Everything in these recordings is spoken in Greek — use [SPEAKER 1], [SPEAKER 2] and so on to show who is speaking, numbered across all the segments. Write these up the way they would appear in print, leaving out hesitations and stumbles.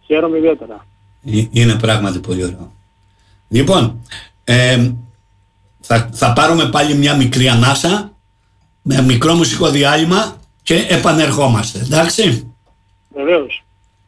[SPEAKER 1] Χαίρομαι ιδιαίτερα.
[SPEAKER 2] Είναι πράγματι πολύ ωραίο. Λοιπόν, θα πάρουμε πάλι μια μικρή ανάσα με μικρό μουσικό διάλειμμα και επανερχόμαστε, εντάξει?
[SPEAKER 1] Βεβαίως.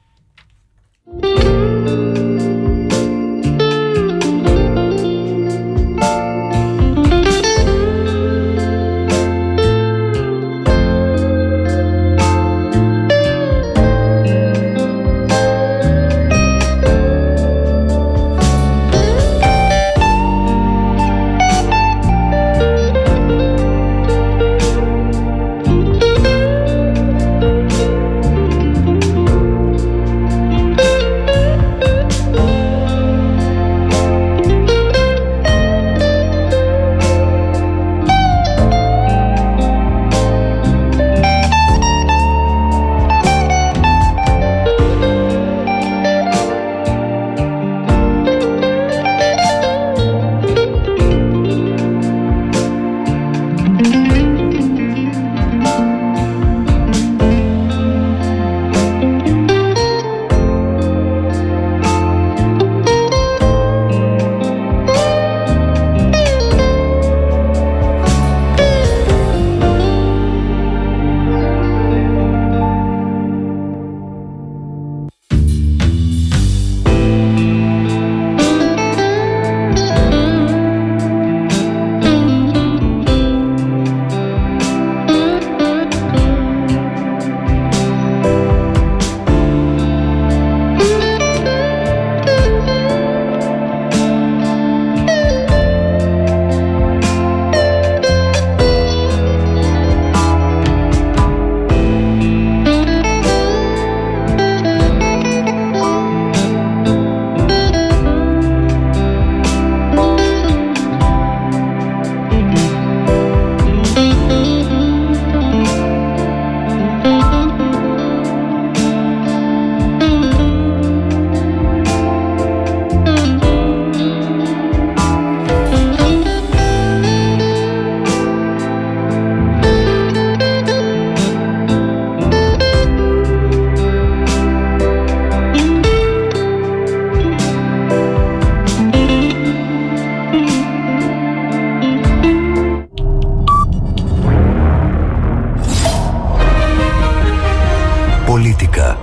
[SPEAKER 3] Πολίτικα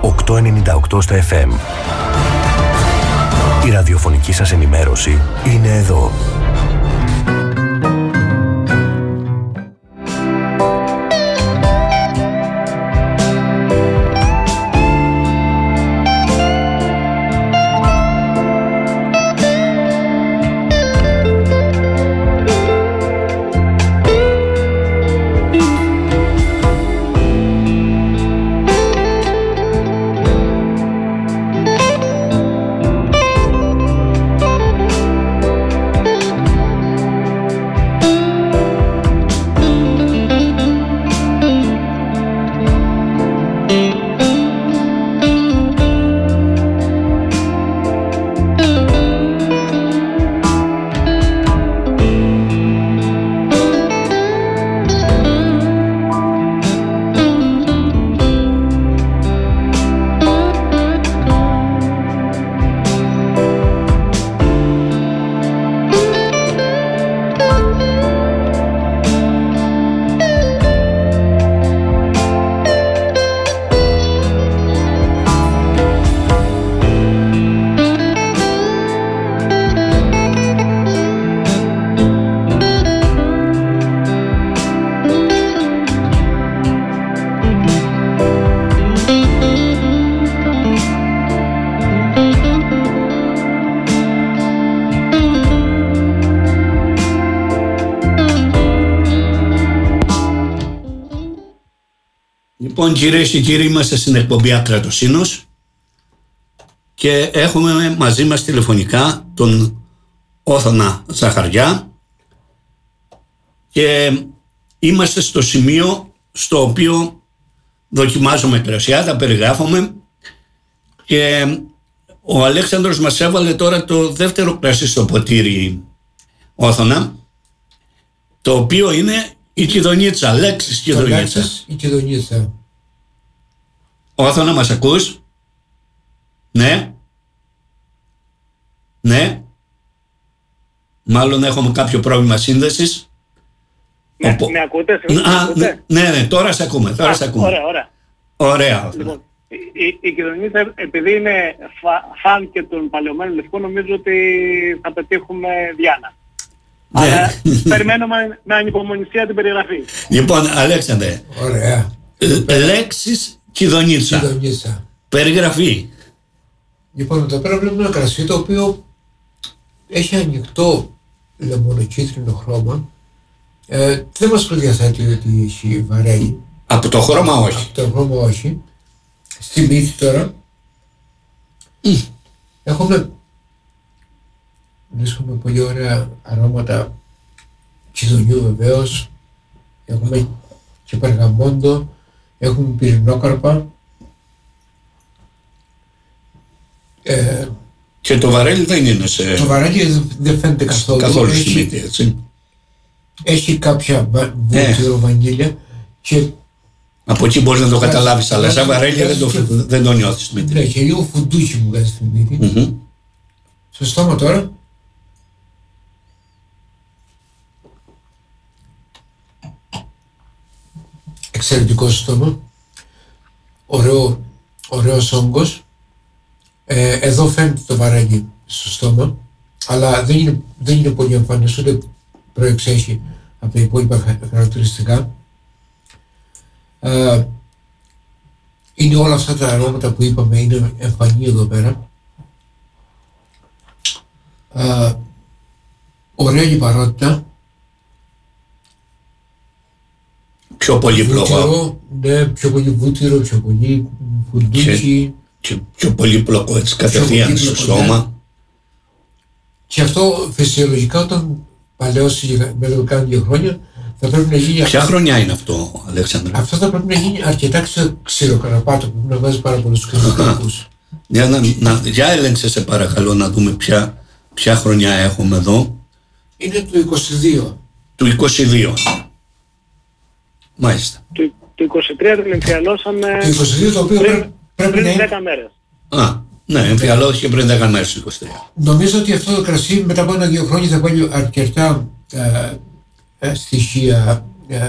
[SPEAKER 3] 898 στα FM. Η ραδιοφωνική σας ενημέρωση είναι εδώ.
[SPEAKER 2] Λοιπόν, κυρίες και κύριοι, είμαστε στην εκπομπή Ακρατοσύνος και έχουμε μαζί μας τηλεφωνικά τον Όθωνα Ζαχαριά και είμαστε στο σημείο στο οποίο δοκιμάζουμε κρασιά, τα περιγράφουμε και ο Αλέξανδρος μας έβαλε τώρα το δεύτερο κρασί στο ποτήρι, Όθωνα, το οποίο είναι η Κιδονίτσα, Λέξης Κιδονίτσα.
[SPEAKER 4] Η Κιδονίτσα.
[SPEAKER 2] Όθωνα, μας ακούς? Ναι. Ναι. Μάλλον έχουμε κάποιο πρόβλημα σύνδεσης.
[SPEAKER 1] Με ακούτε?
[SPEAKER 2] Ναι, τώρα σε ακούμε. Ωραία.
[SPEAKER 1] Λοιπόν, η κοινωνία, επειδή είναι φαν και των παλαιωμένων λευκών, νομίζω ότι θα πετύχουμε Διάνα. Αλλά περιμένουμε με ανυπομονησία την περιγραφή.
[SPEAKER 2] Λοιπόν, Αλέξανδρε.
[SPEAKER 4] Ωραία.
[SPEAKER 2] Λέξεις Κιδωνίτσα. Περιγραφή.
[SPEAKER 4] Λοιπόν, εδώ πέρα βλέπουμε ένα κρασί το οποίο έχει ανοιχτό λεμονοκίτρινο χρώμα. Δεν μας προδιαθέτει ότι έχει βαρέλι.
[SPEAKER 2] Από το χρώμα όχι.
[SPEAKER 4] Από το χρώμα όχι. Στη μύτη τώρα βρίσκουμε πολύ ωραία αρώματα κιδωνιού βεβαίως. Έχουμε και περγαμόντο, έχουμε πυρηνόκαρπα.
[SPEAKER 2] Και το βαρέλι δεν είναι σε...
[SPEAKER 4] Το βαρέλι δεν φαίνεται καθόλου
[SPEAKER 2] στη μύτη, έτσι.
[SPEAKER 4] Έχει κάποια βούτυρο, βανίλια και...
[SPEAKER 2] Από εκεί μπορείς να το καταλάβεις, αλλά σαν βαρέλι δεν το νιώθεις στη μύτη.
[SPEAKER 4] Ναι, και λίγο φουντούκι μου βγάζει στη μύτη. Στο στόμα τώρα. Εξαιρετικό στόμα. Ωραίος όγκος. Εδώ φαίνεται το βαρέλι στο στόμα, αλλά δεν είναι πολύ εμφανές, ούτε προεξέχει από τα υπόλοιπα χαρακτηριστικά. Είναι όλα αυτά τα αρώματα που είπαμε, είναι εμφανή εδώ πέρα. Ωραία λιπαρότητα.
[SPEAKER 2] Πιο πολύ
[SPEAKER 4] πλοκό. Ναι, πιο πολύ βούτυρο, πιο πολύ φουντούκι.
[SPEAKER 2] Και πιο πολύπλοκο έτσι κατευθείαν στο στόμα. Ναι.
[SPEAKER 4] Και αυτό φυσιολογικά όταν παλαιώσει μετά το κάνει 2 χρόνια θα πρέπει να γίνει...
[SPEAKER 2] Ποια χρονιά είναι αυτό, Αλέξανδρε?
[SPEAKER 4] Αυτό θα πρέπει να γίνει αρκετά ξηροκαραπάτο, πρέπει να βάζει πάρα πολλούς ξηροκαρπούς.
[SPEAKER 2] Για έλεγξε σε παρακαλώ να δούμε ποια χρονιά έχουμε εδώ.
[SPEAKER 4] Είναι του 22.
[SPEAKER 2] Του 22. Μάλιστα.
[SPEAKER 1] Το 23 την εμφιαλώσαμε...
[SPEAKER 4] Το 22 το οποίο
[SPEAKER 1] πριν 10 μέρες.
[SPEAKER 2] Ναι, εμφιαλώθηκε πριν 10 μέρες το 23.
[SPEAKER 4] Νομίζω ότι αυτό το κρασί μετά από 1-2 χρόνια θα βάλει αρκετά στοιχεία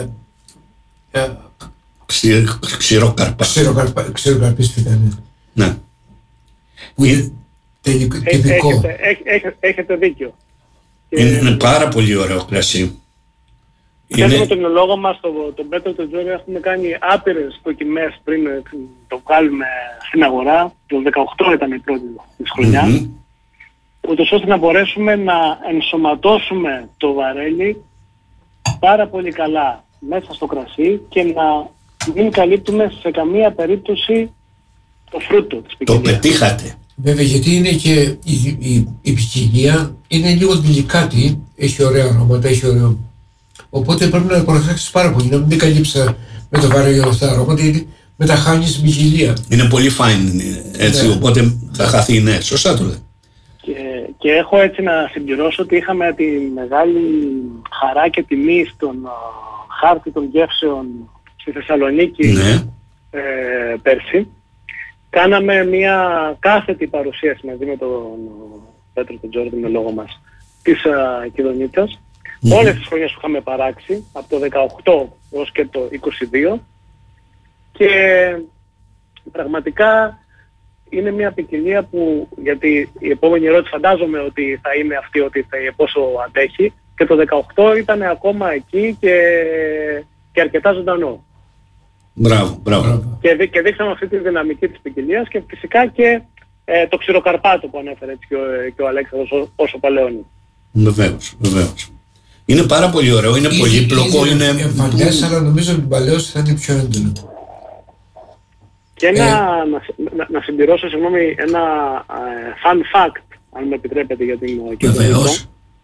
[SPEAKER 4] ξηροκαρπίστηκα.
[SPEAKER 2] Ναι.
[SPEAKER 4] Που είναι τυπικό.
[SPEAKER 1] Έχετε δίκιο.
[SPEAKER 2] Είναι πάρα πολύ ωραίο κρασί.
[SPEAKER 1] Με τον λόγο μας, τον Πέτρο τον Τζόρι, έχουμε κάνει άπειρες δοκιμές πριν το βγάλουμε στην αγορά. Το 18 ήταν η πρώτη της χρονιά. Ούτως ώστε να μπορέσουμε να ενσωματώσουμε το βαρέλι πάρα πολύ καλά μέσα στο κρασί και να μην καλύπτουμε σε καμία περίπτωση το φρούτο της ποικιλίας.
[SPEAKER 2] Το πετύχατε.
[SPEAKER 4] Βέβαια, γιατί είναι και η ποικιλία είναι λίγο γλυκάτη, έχει ωραία αρώματα, έχει ωραίο. Οπότε πρέπει να προσέξεις πάρα πολύ, να μην καλύψει με το βαρέλι όλα αυτά τα αρώματα, γιατί μετά χάνεις την ποικιλία.
[SPEAKER 2] Είναι πολύ fine έτσι, ναι. Οπότε θα χαθεί, ναι, σωστά το λέει.
[SPEAKER 1] Και έχω έτσι να συμπληρώσω ότι είχαμε τη μεγάλη χαρά και τιμή στον χάρτη των γεύσεων στη Θεσσαλονίκη, ναι. Πέρσι. Κάναμε μια κάθετη παρουσίαση μαζί με τον Πέτρο τον Τζόρντι, με λόγο μας, της Κιδωνίτσας. Όλες τις χρονιές που είχαμε παράξει, από το 18 έως και το 22, και πραγματικά είναι μια ποικιλία που, γιατί η επόμενη ερώτηση φαντάζομαι ότι θα είναι αυτή, ότι πόσο αντέχει, και το 18 ήταν ακόμα εκεί και αρκετά ζωντανό.
[SPEAKER 2] Μπράβο.
[SPEAKER 1] Και δείξαμε αυτή τη δυναμική της ποικιλίας και φυσικά και το ξηροκαρπάτο που ανέφερε έτσι και ο Αλέξανδρος όσο παλαιώνει.
[SPEAKER 2] Βεβαίως. Είναι πάρα πολύ ωραίο, είναι πολύπλοκο, είναι
[SPEAKER 4] εμφανές, αλλά νομίζω ότι την παλαιώση θα είναι πιο έντονο.
[SPEAKER 1] Και να συμπληρώσω, συγγνώμη, ένα fun fact, αν με επιτρέπετε, για την
[SPEAKER 2] Βεβαίως.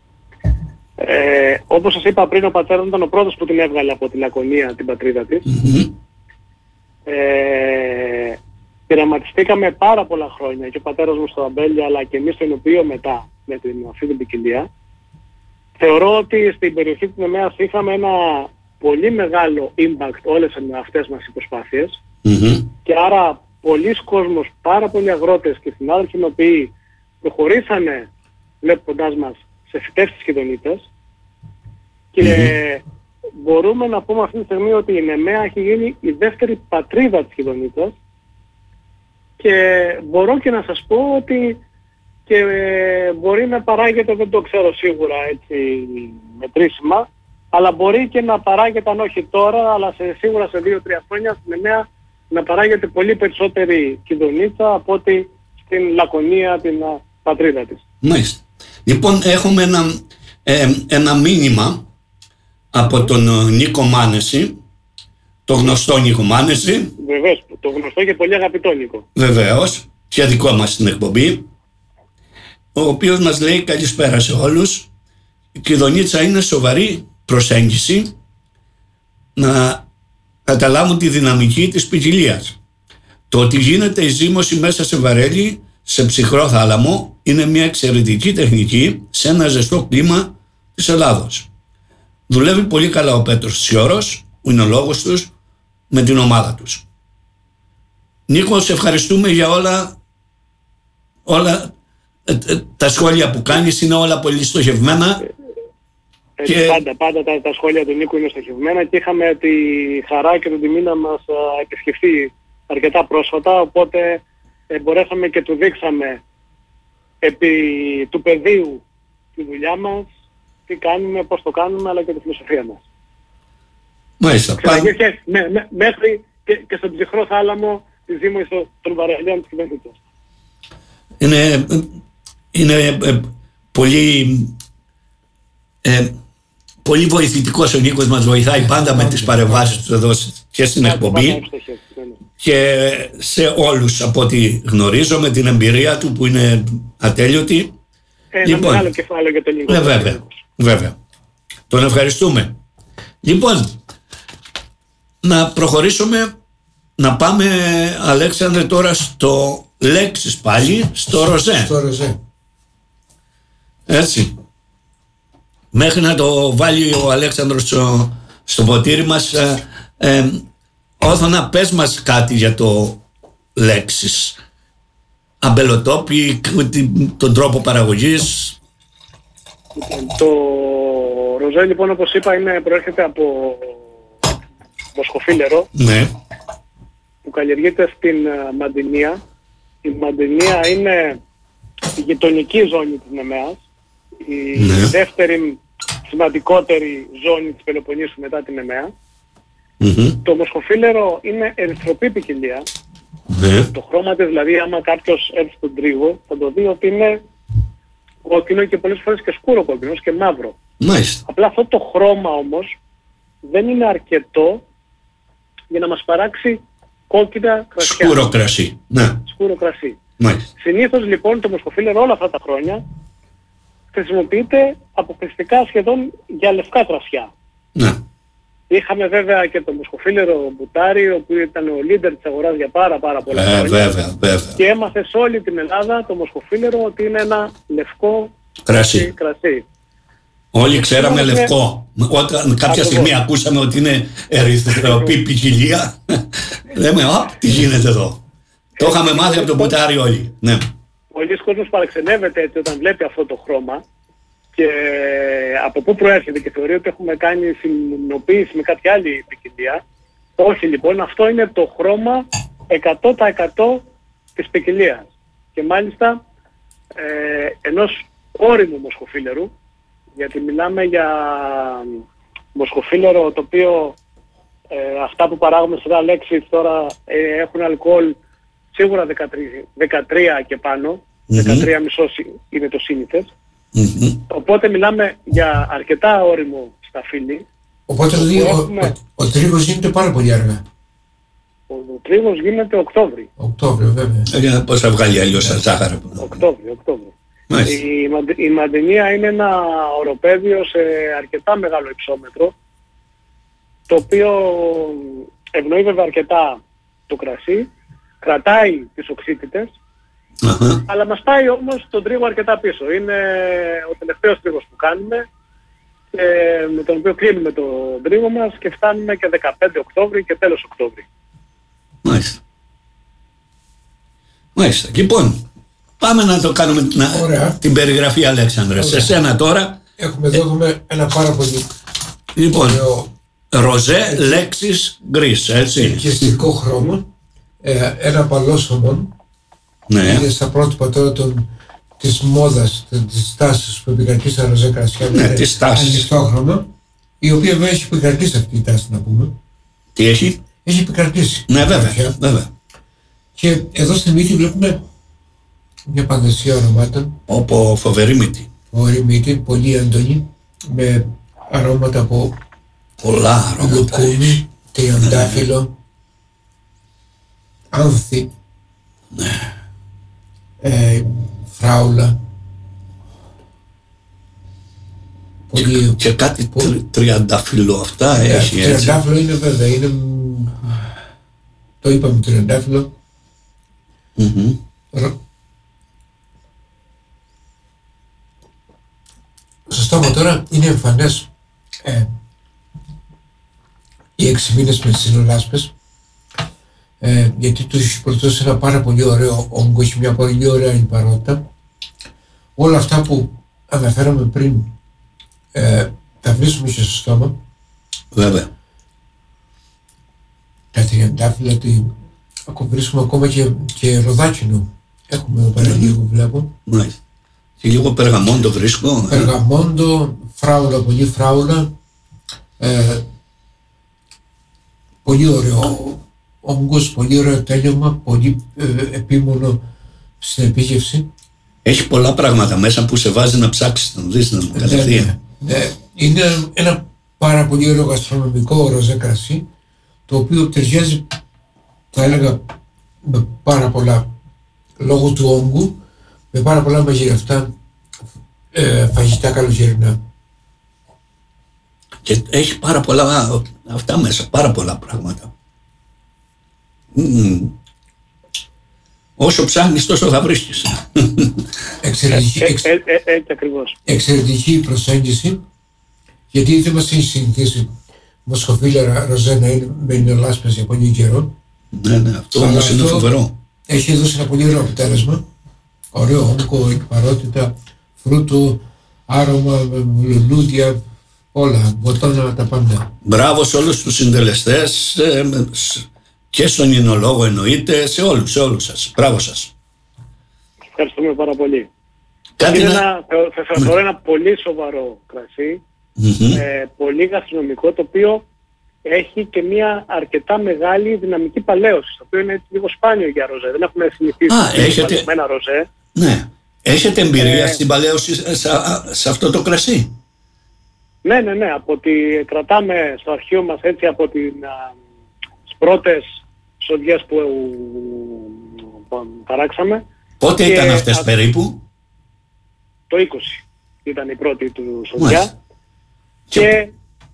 [SPEAKER 1] Όπως σας είπα πριν, ο πατέρας μου ήταν ο πρώτος που την έβγαλε από τη Λακωνία, την πατρίδα της. Πειραματιστήκαμε πάρα πολλά χρόνια, και ο πατέρας μου στο Αμπέλια, αλλά και εμείς στο Ινωπείο μετά, με αυτή την ποικιλία. Θεωρώ ότι στην περιοχή της Νεμαίας είχαμε ένα πολύ μεγάλο impact όλες αυτές μας οι προσπάθειες, και άρα πολλοί κόσμος, πάρα πολλοί αγρότες και συνάδελφοι οι οποίοι προχωρήσανε βλέποντάς μας σε φυτεύσεις χιδονίτες και μπορούμε να πούμε αυτή τη στιγμή ότι η Νεμαία έχει γίνει η δεύτερη πατρίδα της χιδονίτας και μπορώ και να σας πω ότι και μπορεί να παράγεται, δεν το ξέρω σίγουρα έτσι μετρήσιμα, αλλά μπορεί και να παράγεται, αν όχι τώρα, αλλά σίγουρα σε 2-3 χρόνια στην Νεμαία να παράγεται πολύ περισσότερη χιδονίτσα από ότι στην Λακωνία, την πατρίδα της.
[SPEAKER 2] Μάλιστα. Λοιπόν, έχουμε ένα μήνυμα από τον Νίκο Μάνεση, το γνωστό Νίκο Μάνεση.
[SPEAKER 1] Βεβαίως, το γνωστό και πολύ αγαπητό Νίκο.
[SPEAKER 2] Βεβαίως, και δικό μας στην εκπομπή, ο οποίος μας λέει καλησπέρα σε όλους. Η κλειδονίτσα είναι σοβαρή προσέγγιση να καταλάβουν τη δυναμική της ποικιλίας. Το ότι γίνεται η ζύμωση μέσα σε βαρέλι, σε ψυχρό θάλαμο, είναι μια εξαιρετική τεχνική σε ένα ζεστό κλίμα της Ελλάδος. Δουλεύει πολύ καλά ο Πέτρος Τσιόρος, που είναι ο λόγος τους, με την ομάδα τους. Νίκο, σε ευχαριστούμε για όλα τα σχόλια που κάνεις, είναι όλα πολύ στοχευμένα.
[SPEAKER 1] Και... Πάντα τα σχόλια του Νίκου είναι στοχευμένα και είχαμε τη χαρά και την τιμή να μας επισκεφθεί αρκετά πρόσφατα, οπότε μπορέσαμε και του δείξαμε επί του πεδίου τη δουλειά μας, τι κάνουμε, πώς το κάνουμε, αλλά και τη φιλοσοφία μας.
[SPEAKER 2] Μάλιστα.
[SPEAKER 1] Μέχρι και στον ψυχρό θάλαμο τη ζύμωση των βαρελιών της κυβέρνησης.
[SPEAKER 2] Είναι πολύ βοηθητικός ο Νίκος, μας βοηθάει πάντα με τις παρεμβάσεις του εδώ και στην εκπομπή και σε όλους από ό,τι γνωρίζω, με την εμπειρία του που είναι ατέλειωτη.
[SPEAKER 1] Ένα μεγάλο κεφάλαιο για τον Νίκο.
[SPEAKER 2] Βέβαια. Τον ευχαριστούμε. Λοιπόν, να προχωρήσουμε, να πάμε, Αλέξανδρε, τώρα στο λέξεις πάλι, στο ροζέ. Έτσι. Μέχρι να το βάλει ο Αλέξανδρος στο ποτήρι μας, Όθωνα, πες μας κάτι για το λέξεις. Αμπελοτόπι, τον τρόπο παραγωγής.
[SPEAKER 1] Το ροζέ, λοιπόν, όπως είπα, προέρχεται από μοσχοφίλερο,
[SPEAKER 2] ναι,
[SPEAKER 1] που καλλιεργείται στην Μαντινία. Η Μαντινία είναι η γειτονική ζώνη της Νεμαίας, η δεύτερη σημαντικότερη ζώνη της Πελοποννήσου μετά την Νεμαία. Το μοσχοφίλερο είναι ερυθροπή ποικιλία. Το χρώμα της, δηλαδή, άμα κάποιος έρθει στον τρίγο, θα το δει ότι είναι κόκκινο και πολλές φορές και σκούρο κόκκινο και μαύρο.
[SPEAKER 2] Μάλιστα.
[SPEAKER 1] Απλά αυτό το χρώμα όμως δεν είναι αρκετό για να μας παράξει κόκκινα κρασιά.
[SPEAKER 2] Σκούρο κρασί. Ναι.
[SPEAKER 1] Σκούρο κρασί.
[SPEAKER 2] Μάλιστα.
[SPEAKER 1] Συνήθως, λοιπόν, το μοσχοφίλερο όλα αυτά τα χρόνια χρησιμοποιείται αποκλειστικά σχεδόν για λευκά κρασιά.
[SPEAKER 2] Ναι.
[SPEAKER 1] Είχαμε βέβαια και το μοσχοφίλερο μπουτάρι, που ήταν ο leader της αγοράς για πάρα πολλά χρόνια.
[SPEAKER 2] Βέβαια.
[SPEAKER 1] Και έμαθε σε όλη την Ελλάδα το μοσχοφίλερο ότι είναι ένα λευκό κρασί.
[SPEAKER 2] Όλοι ξέραμε λευκό. Όταν κάποια στιγμή ακούσαμε ότι είναι ερυθροπή ποικιλία, λέμε, τι γίνεται εδώ. Το είχαμε μάθει από το μπουτάρι όλοι. Ναι.
[SPEAKER 1] Πολλοί κόσμος παραξενεύεται έτσι όταν βλέπει αυτό το χρώμα και από πού προέρχεται και θεωρεί ότι έχουμε κάνει συνειδητοποίηση με κάποια άλλη ποικιλία. Όχι, λοιπόν, αυτό είναι το χρώμα 100% της ποικιλίας. Και μάλιστα ενός όριμου μοσχοφίλερου, γιατί μιλάμε για μοσχοφίλερο το οποίο αυτά που παράγουμε σε λέξεις τώρα έχουν αλκοόλ σίγουρα 13 και πάνω, 13,5 είναι το σύνηθες. Οπότε μιλάμε για αρκετά όριμο σταφύλι.
[SPEAKER 4] Οπότε ο τρίγος γίνεται πάρα πολύ αργά.
[SPEAKER 1] Ο τρίγος γίνεται Οκτώβρη.
[SPEAKER 4] Οκτώβριο, βέβαια.
[SPEAKER 2] Πώς θα βγάλει αλλιώς σαν ζάχαρα.
[SPEAKER 1] Οκτώβριο. Η Μαντινία είναι ένα οροπέδιο σε αρκετά μεγάλο υψόμετρο, το οποίο ευνοεί βέβαια αρκετά το κρασί, κρατάει τις οξύτητες, αλλά μας πάει όμως τον τρίγο αρκετά πίσω. Είναι ο τελευταίος τρίγος που κάνουμε, με τον οποίο κλείνουμε τον τρίγο μας και φτάνουμε και 15 Οκτώβρη και τέλος Οκτώβρη.
[SPEAKER 2] Μάλιστα. Μάλιστα. Λοιπόν, πάμε να το κάνουμε την περιγραφή, Αλέξανδρε. Σε σένα τώρα.
[SPEAKER 4] Έχουμε ένα πάρα πολύ.
[SPEAKER 2] Λοιπόν, ροζέ, λέξεις, γκρίς, έτσι.
[SPEAKER 4] Ελκυστικό χρώμα. Ένα παλόσωμον.
[SPEAKER 2] Ναι.
[SPEAKER 4] Είναι στα πρότυπα τώρα της μόδας, της τάσης που επικρατεί στα ροζέ κρασιά.
[SPEAKER 2] Ναι, της τάσης.
[SPEAKER 4] Ανοιχτόχρωμα, η οποία βέβαια έχει επικρατήσει αυτή η τάση, να πούμε.
[SPEAKER 2] Τι έχει?
[SPEAKER 4] Έχει επικρατήσει.
[SPEAKER 2] Ναι, βέβαια.
[SPEAKER 4] Και εδώ στη μύτη βλέπουμε μια παντασία αρωμάτων.
[SPEAKER 2] Όπω φοβερή μύτη.
[SPEAKER 4] Φοβερή μύτη, πολύ έντονη, με αρώματα από
[SPEAKER 2] πολλά αρώματα.
[SPEAKER 4] Λουκούμι, τριαντάφυλλο, άνθη, φράουλα.
[SPEAKER 2] Και κάτι τριαντάφυλλο αυτά έχει, έτσι.
[SPEAKER 4] Τριαντάφυλλο είναι βέβαια, είναι, το είπαμε τριαντάφυλλο. Στο στόμα τώρα είναι εμφανές οι 6 μήνες με τις συνολάσπες, γιατί του έχει προσδώσει ένα πάρα πολύ ωραίο όγκο, έχει μια πολύ ωραία λιπαρότητα. Όλα αυτά που αναφέραμε πριν τα βρίσκουμε και στο στόμα.
[SPEAKER 2] Βέβαια.
[SPEAKER 4] Τα τριαντάφυλλα, βρίσκουμε ακόμα και ροδάκινο. Έχουμε εδώ πέρα λίγο, βλέπω.
[SPEAKER 2] Μάλιστα. Και λίγο περγαμόντο βρίσκω.
[SPEAKER 4] Περγαμόντο, φράουλα, πολύ φράουλα. Πολύ ωραίο όγκος, πολύ ωραίο τέλειωμα, πολύ επίμονο στην επίγευση.
[SPEAKER 2] Έχει πολλά πράγματα μέσα που σε βάζει να ψάξεις, να δεις, να κατευθείαν.
[SPEAKER 4] Είναι ένα πάρα πολύ ωραίο γαστρονομικό ροζέ κρασί, το οποίο ταιριάζει, θα έλεγα, με πάρα πολλά, λόγω του όγκου, με πάρα πολλά μαγειρευτά φαγητά καλοκαιρινά.
[SPEAKER 2] Και έχει πάρα πολλά αυτά μέσα, πάρα πολλά πράγματα. Όσο ψάχνεις τόσο θα βρίσκεις.
[SPEAKER 1] Έτσι ακριβώς.
[SPEAKER 4] Εξαιρετική προσέγγιση, γιατί δεν μας έχει συνηθίσει μοσχοφύλλα ροζέ να είναι με ενολάσπες για πολύ καιρό.
[SPEAKER 2] Ναι, αυτό όμως είναι φοβερό.
[SPEAKER 4] Έχει δώσει ένα πολύ ωραίο αποτέλεσμα. Ωραίο όγκο, εκπαρότητα, φρούτο, άρωμα, λουλούδια, όλα, βοτάνα, τα πάντα.
[SPEAKER 2] Μπράβο σε όλους τους συντελεστές και στον εινολόγο εννοείται, σε όλους σας. Μπράβο σας.
[SPEAKER 1] Ευχαριστούμε πάρα πολύ.
[SPEAKER 2] Είναι
[SPEAKER 1] θεωρώ ένα πολύ σοβαρό κρασί, πολύ γαστρονομικό, το οποίο έχει και μια αρκετά μεγάλη δυναμική παλαίωση, το οποίο είναι λίγο σπάνιο για ροζέ. Δεν έχουμε συνηθίσει με ένα ροζέ.
[SPEAKER 2] Ναι. Έχετε εμπειρία στην παλαίωση σε αυτό το κρασί?
[SPEAKER 1] Ναι. Από ότι κρατάμε στο αρχείο μας, έτσι, από τις πρώτες σοδιές που παράξαμε.
[SPEAKER 2] Πότε ήταν αυτές περίπου?
[SPEAKER 1] Το 20 ήταν η πρώτη του σοδιά. Και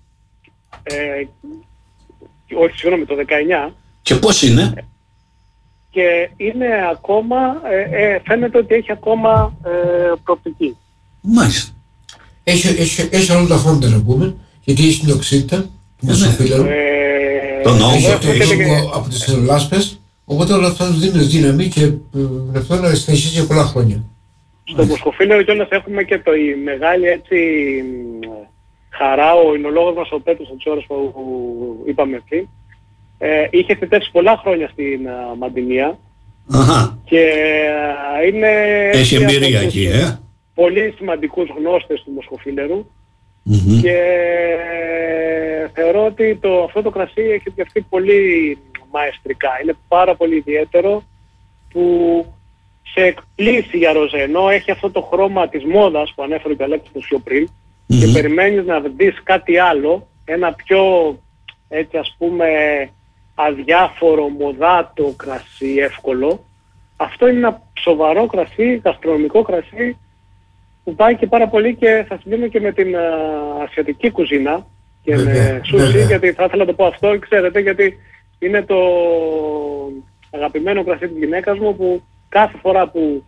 [SPEAKER 1] όχι, συγγνώμη, το 19.
[SPEAKER 2] Και πώς είναι?
[SPEAKER 1] Και είναι ακόμα, φαίνεται ότι έχει ακόμα προοπτική.
[SPEAKER 2] Μάλιστα.
[SPEAKER 4] Έχει όλα τα φόντα, να πούμε, γιατί έχει την οξύτητα του μοσχοφύλλαρου,
[SPEAKER 2] τον όγκο
[SPEAKER 4] από τις ενολάσπες, οπότε όλα αυτά δίνουν δύναμη και αυτό να συνεχίσει για πολλά χρόνια.
[SPEAKER 1] Στο μοσχοφύλλαρο κιόλας έχουμε και η μεγάλη, έτσι, χαρά, ο εινολόγος μας ο Πέτρος από τις ώρες που είπαμε πριν, είχε θητεύσει πολλά χρόνια στην Μαντινία. Και
[SPEAKER 2] έχει εμπειρία εκεί,
[SPEAKER 1] πολύ σημαντικούς γνώστες του μοσχοφύλλερου. Και θεωρώ ότι αυτό το κρασί έχει φτιαχτεί πολύ μαεστρικά. Είναι πάρα πολύ ιδιαίτερο, που σε εκπλήσει για ροζέ, ενώ έχει αυτό το χρώμα της μόδας που ανέφερε ο Αλέξανδρος πιο πριν, και περιμένεις να δεις κάτι άλλο, ένα πιο, έτσι, ας πούμε, αδιάφορο, μοδάτο κρασί, εύκολο. Αυτό είναι ένα σοβαρό κρασί, γαστρονομικό κρασί, που πάει και πάρα πολύ, και θα συγκρίνω και με την ασιατική κουζίνα και με σούσι, γιατί θα ήθελα να το πω αυτό, ξέρετε, γιατί είναι το αγαπημένο κρασί της γυναίκας μου, που κάθε φορά που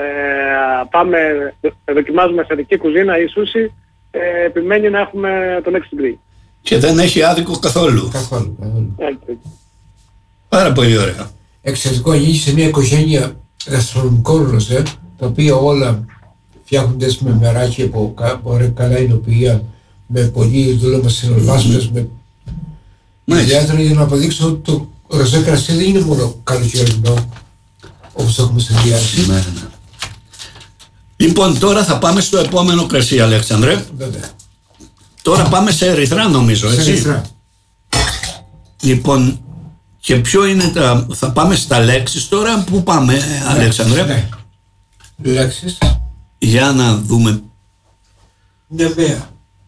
[SPEAKER 1] δοκιμάζουμε ασιατική κουζίνα ή σούσι, επιμένει να έχουμε τον next degree.
[SPEAKER 2] Και δεν έχει άδικο καθόλου.
[SPEAKER 4] Καθόλου.
[SPEAKER 1] Έτσι.
[SPEAKER 2] Πάρα πολύ ωραία.
[SPEAKER 4] Εξαιρετικό, ανήκει σε μια οικογένεια γαστρονομικό ροζέ, τα οποία όλα φτιάχνονται με μεράκι από καλά εινοποιεία, με πολύ δούλευμα συνολβάσμες, με ιδιαίτερα για να αποδείξω ότι το ροζέ κρασί δεν είναι μόνο καλοκαιρινό, όπως το έχουμε συνδυάσει.
[SPEAKER 2] Ναι. Λοιπόν, τώρα θα πάμε στο επόμενο κρασί, Αλέξανδρε.
[SPEAKER 4] Βέβαια.
[SPEAKER 2] Τώρα πάμε σε ερυθρά, νομίζω, έτσι.
[SPEAKER 4] Σε ερυθρά.
[SPEAKER 2] Λοιπόν, και ποιο είναι θα πάμε στα λέξεις τώρα. Πού πάμε, Αλέξανδρε?
[SPEAKER 4] Ναι. Λέξεις.
[SPEAKER 2] Για να δούμε.
[SPEAKER 4] Νεμαία.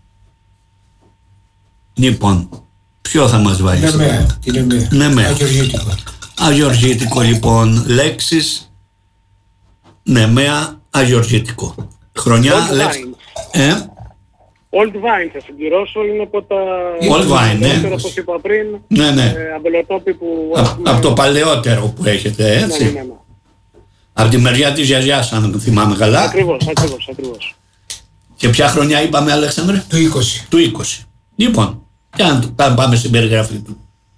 [SPEAKER 2] Λοιπόν, ποιο θα μας βάλει?
[SPEAKER 4] Νεμαία.
[SPEAKER 2] Αγιοργήτικο, λοιπόν. Λέξεις. Νεμαία, αγιοργήτικο. Χρονιά, λέξη.
[SPEAKER 1] Old Vine θα συμπληρώσω, είναι από τα...
[SPEAKER 2] Old Vine, ναι.
[SPEAKER 1] Όπως είπα πριν,
[SPEAKER 2] ναι.
[SPEAKER 1] αμπελοτόπι που...
[SPEAKER 2] Από το παλαιότερο που έχετε, έτσι.
[SPEAKER 1] Ναι.
[SPEAKER 2] Από τη μεριά της γιαγιάς, αν θυμάμαι καλά.
[SPEAKER 1] Ακριβώς.
[SPEAKER 2] Και ποια χρονιά είπαμε, Αλέξανδρε?
[SPEAKER 4] Του 20.
[SPEAKER 2] Του 20. Λοιπόν, και αν πάμε στην περιγραφή του.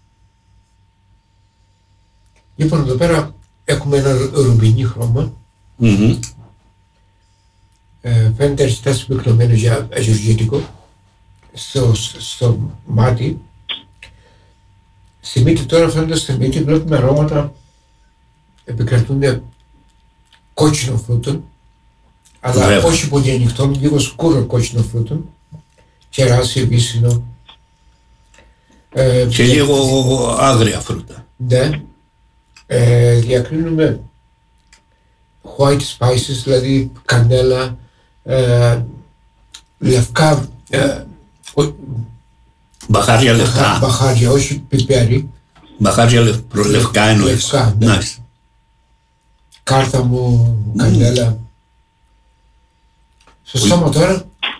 [SPEAKER 4] Λοιπόν, εδώ πέρα έχουμε ένα ρουμπινί χρώμα. Φαίνεται αρκετά συμπυκνωμένο για αγιοργήτικο στο μάτι. Στη μύτη τώρα, φαίνοντας στη μύτη, βλέπουμε αρώματα επικρατούν κόκκινο φρούτων, αλλά όχι πολύ ανοιχτών, λίγο σκούρο κόκκινο φρούτων, κεράσι, βύσσινο.
[SPEAKER 2] Και λίγο άγρια φρούτα.
[SPEAKER 4] Ναι. Διακρίνουμε white spices, δηλαδή κανέλα, λευκά,
[SPEAKER 2] μπαχάρια λευκά.
[SPEAKER 4] Μπαχάρια, όχι πιπέρι.
[SPEAKER 2] Μπαχάρια λευκά εννοείς.
[SPEAKER 4] Λευκά, ναι.
[SPEAKER 2] Nice.
[SPEAKER 4] Κάρθαμο, κανέλα. Στο στόμα τώρα.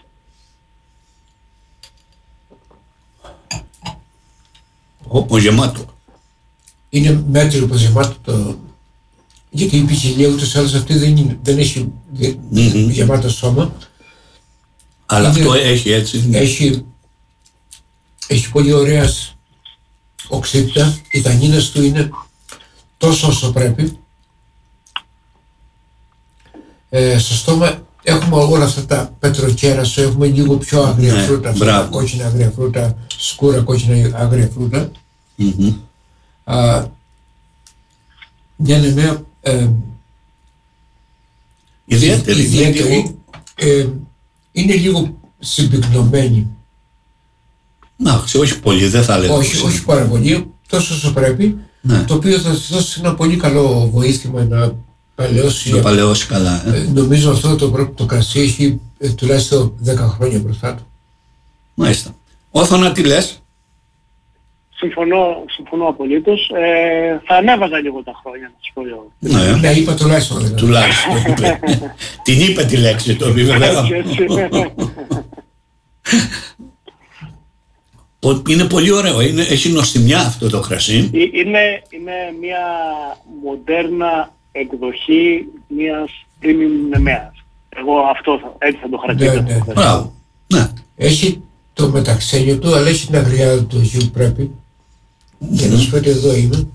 [SPEAKER 2] Όπως γεμάτο.
[SPEAKER 4] Είναι μέτριο πως γεμάτο γιατί η ποικιλία ούτως ή άλλως αυτή δεν έχει γεμάτο σώμα.
[SPEAKER 2] Αλλά αυτό έχει έτσι.
[SPEAKER 4] Έχει πολύ ωραία οξύτητα. Οι τανίνες του είναι τόσο όσο πρέπει. Στο στόμα έχουμε όλα αυτά τα πετροκέρασο, έχουμε λίγο πιο αγρία φρούτα, αυτά, κόκκινα αγρία φρούτα, σκούρα κόκκινα αγρία φρούτα. Μια νεμαία ιδιαίτερη, είναι λίγο συμπυκνωμένη.
[SPEAKER 2] Όχι πολύ, δεν θα λέγω.
[SPEAKER 4] Όχι πάρα πολύ, τόσο όσο πρέπει, το οποίο θα σας δώσει ένα πολύ καλό βοήθημα να παλαιώσει
[SPEAKER 2] καλά.
[SPEAKER 4] Νομίζω αυτό το κρασί έχει τουλάχιστον 10 χρόνια μπροστά του.
[SPEAKER 2] Μάλιστα. Όθωνα, τι λες?
[SPEAKER 1] Συμφωνώ απολύτως. Θα ανέβαζα λίγο τα χρόνια, να σας πω εγώ.
[SPEAKER 4] Ναι, είπα τουλάχιστον.
[SPEAKER 2] Την είπε τη λέξη, το επιβεβαίω. Είναι πολύ ωραίο, έχει νοστιμιά αυτό το κρασί.
[SPEAKER 1] Είναι μια μοντέρνα εκδοχή μιας premium νεμαίας. Εγώ έτσι θα το χαρακτηρίσω.
[SPEAKER 2] Μπράβο.
[SPEAKER 4] Έχει το μεταξένιο του, αλλά έχει την αγριά του Αγίου πρέπει. Και να σου πω ότι εδώ είναι.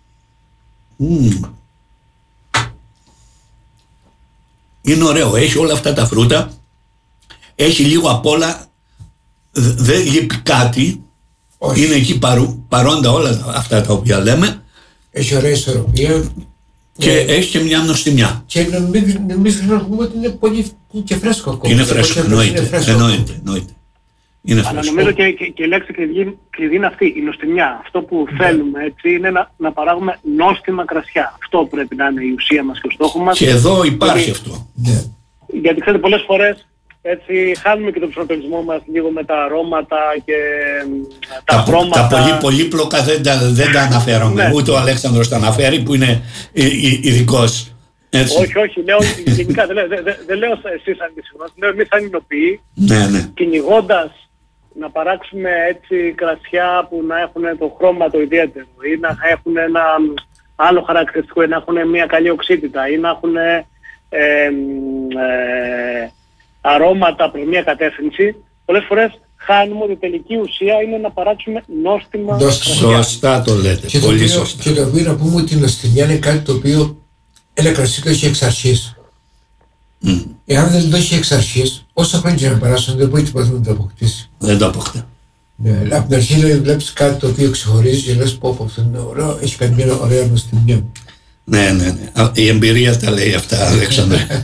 [SPEAKER 2] Είναι ωραίο, έχει όλα αυτά τα φρούτα, έχει λίγο απ' όλα, δεν λείπει κάτι. Όχι. Είναι εκεί παρόντα όλα αυτά τα οποία λέμε.
[SPEAKER 4] Έχει ωραία ισορροπία.
[SPEAKER 2] Και έχει και μια νοστιμιά.
[SPEAKER 4] Και νομίζω να πούμε ότι είναι πολύ και φρέσκο ακόμα.
[SPEAKER 2] Είναι φρέσκο, εννοείται.
[SPEAKER 1] Αλλά νομίζω και η λέξη κλειδί είναι αυτή, η νοστιμιά. Αυτό που θέλουμε έτσι είναι να παράγουμε νόστιμα κρασιά. Αυτό πρέπει να είναι η ουσία μας και ο στόχος μας.
[SPEAKER 2] Και εδώ υπάρχει αυτό.
[SPEAKER 1] Γιατί ξέρετε, πολλές φορές έτσι χάνουμε και τον προσανατολισμό μας λίγο με τα αρώματα και τα χρώματα.
[SPEAKER 2] Τα πολύ πολύπλοκα δεν τα αναφέρομαι. Ούτε ο Αλέξανδρος τα αναφέρει που είναι ειδικός.
[SPEAKER 1] Όχι, λέω γενικά, δεν λέω εσείς σαν συγγνώμη, λέω εμείς σαν ηνοποιοί, κυνηγώντας να παράξουμε έτσι κρασιά που να έχουν το χρώμα το ιδιαίτερο ή να έχουν ένα άλλο χαρακτηριστικό ή να έχουν μια καλή οξύτητα ή να έχουν αρώματα προς μια κατεύθυνση, πολλές φορές χάνουμε ότι η τελική ουσία είναι να παράξουμε νόστιμα κρασιά.
[SPEAKER 2] Σωστά το λέτε, πολύ σωστά.
[SPEAKER 4] Και το οποίο να πούμε ότι η νοστιμιά είναι κάτι το οποίο ένα κρασί το έχει εξ αρχής. Εάν δεν το έχει εξ αρχής, όσα χρόνια και να περάσουν, δεν μπορεί τίποτα να το αποκτήσει.
[SPEAKER 2] Δεν το αποκτήσει.
[SPEAKER 4] Ναι, από την αρχή βλέπεις κάτι το οποίο ξεχωρίζει και λες πω αυτό είναι ωραίο, έχει κάνει μια ωραία νοστιμιά.
[SPEAKER 2] Ναι. Η εμπειρία τα λέει αυτά, Αλέξανδρε.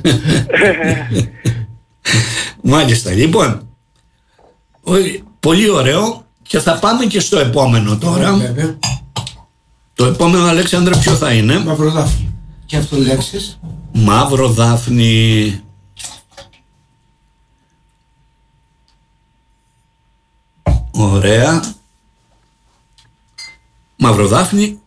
[SPEAKER 2] Μάλιστα. Λοιπόν, πολύ ωραίο και θα πάμε και στο επόμενο τώρα.
[SPEAKER 4] Βέβαια.
[SPEAKER 2] Το επόμενο, Αλέξανδρε, ποιο θα είναι?
[SPEAKER 4] Μαυροδάφνη. Και αυτό λέξεις.
[SPEAKER 2] Μαυροδάφνη. Ωραία. Μαυροδάφνη